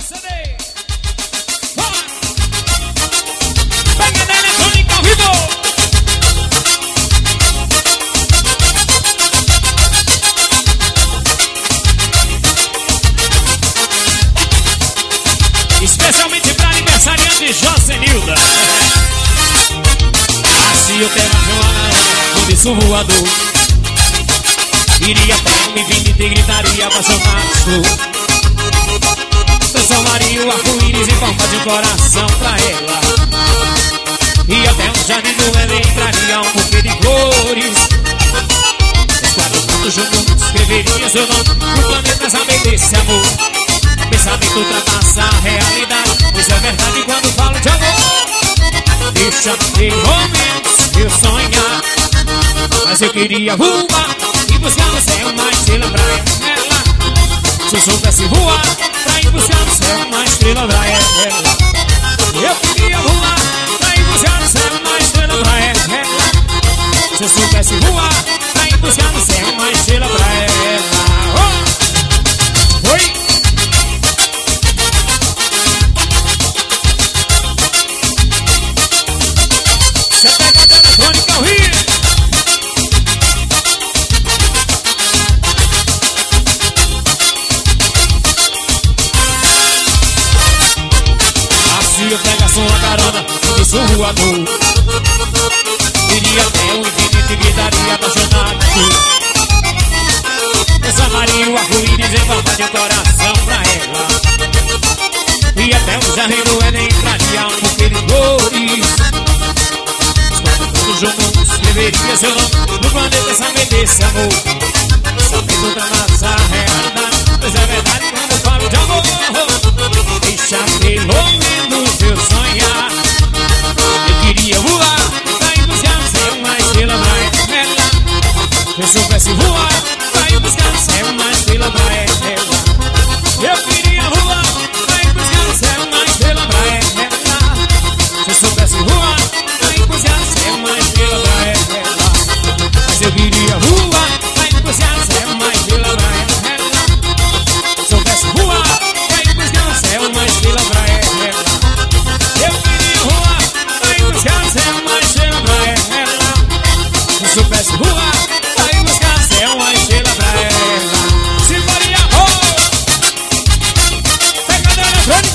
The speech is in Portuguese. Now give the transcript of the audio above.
CD. Bora! Pega da eletrônica ao vivo. Especialmente pra aniversariante Josenilda. Assim eu tenho uma por isso voador. Iria até um infinito e gritaria apaixonado. Transformaria o arco-íris em forma de um coração pra ela. E até um jardim do Éden entraria um buquê de flores. Os 4 pontos juntos escreveria seu nome. O planeta saber desse amor. Pensamento ultrapassa a realidade, pois é verdade quando falo de amor. Deixa de momentos eu sonhar, mas eu queria voar e buscar no céu uma estrela pra ela. Se eu soubesse voar, pra ir buscar no céu uma estrela pra ela. Eu queria voar, pra ir buscar no céu uma estrela pra ela. Se eu soubesse voar, pra ir buscar no céu uma estrela pra ela. Oh! Oi! Você pega a telefônica ao Rio. Assim eu pego a sua carona e sou voador. Iria até o infinito e gritaria apaixonado. Transformaria o arco-íris em forma de um coração pra ela. E até o jardim do Éden entraria um buquê de flores. Os juntos escreveria seu nome no planeta saber desse amor. Sabendo ultrapassar a realidade, pois é verdade quando eu falo de amor. Deixa pelo menos eu sonhar. Eu queria voar, pra ir buscar no céu uma estrela pra ela. Se eu soubesse voar, pra ir buscar no céu uma estrela pra ela. Eu queria voar, pra ir buscar no céu uma estrela pra ela. Se eu soubesse voar, pra ir buscar no céu uma estrela pra ela. Mas eu queria voar, pra ir buscar no céu uma estrela pra ela. Se eu soubesse voar, pra ir buscar no céu uma estrela pra ela. Eu queria voar, pra ir buscar no céu uma estrela pra ela. Se eu soubesse voar, pra ir buscar no céu uma estrela pra ela. Se faria, oh! Pega da eletrônica.